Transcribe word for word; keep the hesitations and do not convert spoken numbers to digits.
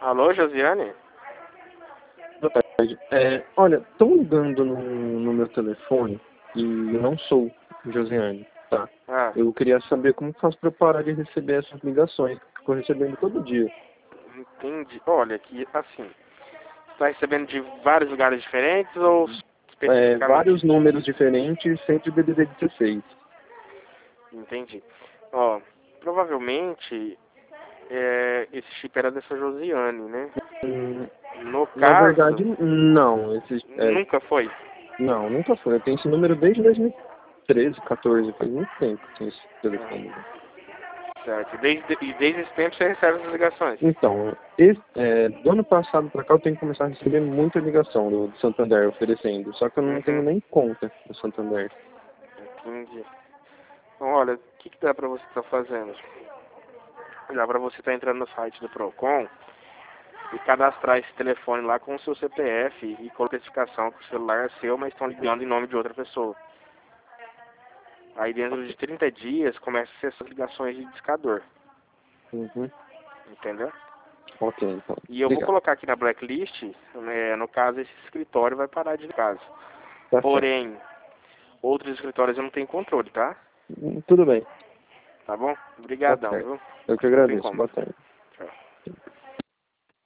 Alô, Josiane? Boa tarde. É, olha, estão ligando no, no meu telefone e eu não sou Josiane, tá? Ah, Eu queria saber como faço para parar de receber essas ligações, que estou recebendo todo dia. entendi. Olha, que assim, está recebendo de vários lugares diferentes ou É, especificamente? vários números diferentes, sempre D D D dezesseis. Entendi. Ó, provavelmente é, esse chip era dessa Josiane, né? Hum, No na caso, verdade, não. Esse, é, nunca foi. não, nunca foi. Eu tenho esse número desde dois mil e treze, quatorze, faz muito tempo que tenho esse telefone. Certo. E desde, e desde esse tempo você recebe essas ligações. Então, esse, é, do ano passado para cá eu tenho que começar a receber muita ligação do, do Santander oferecendo, só que eu não tenho Uhum, nem conta do Santander. entendi. Então, olha, o que, que dá pra você estar fazendo? Dá pra você estar entrando no site do Procon e cadastrar esse telefone lá com o seu C P F e com a especificação que o celular é seu, mas estão ligando em nome de outra pessoa. Aí dentro de trinta dias começa a ser essas ligações de discador, Uhum. entendeu? Ok, então. E eu vou Obrigado. colocar aqui na blacklist, né, no caso esse escritório vai parar de caso. Tá certo. Porém, outros escritórios eu não tenho controle, tá? Hum, Tudo bem. Tá bom? Tá Obrigadão, certo. viu? Eu que Desculpa o agradeço. incômodo. Boa tarde. Tchau.